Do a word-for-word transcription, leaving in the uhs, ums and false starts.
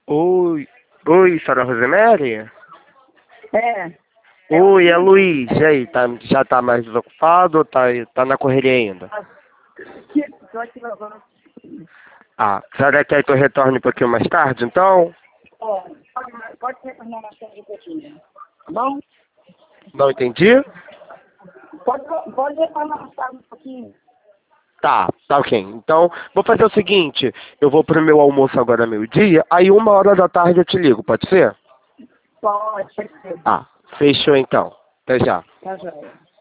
Oi, oi, senhora Rosemary? É, Oi, é Luiz. E aí, tá, já tá mais desocupado ou tá, tá na correria ainda? que tô aqui lavando. Ah, a senhora quer que eu retorne um pouquinho mais tarde, então? Ó, pode, pode retornar mais tarde um pouquinho. Tá bom? Não entendi? Pode, pode retornar mais tarde um pouquinho. Tá, tá ok. Então, vou fazer o seguinte, eu vou pro meu almoço agora meio-dia, aí uma hora da tarde eu te ligo, pode ser? Pode, pode ser. Ah, fechou então. Até já. Tá joia.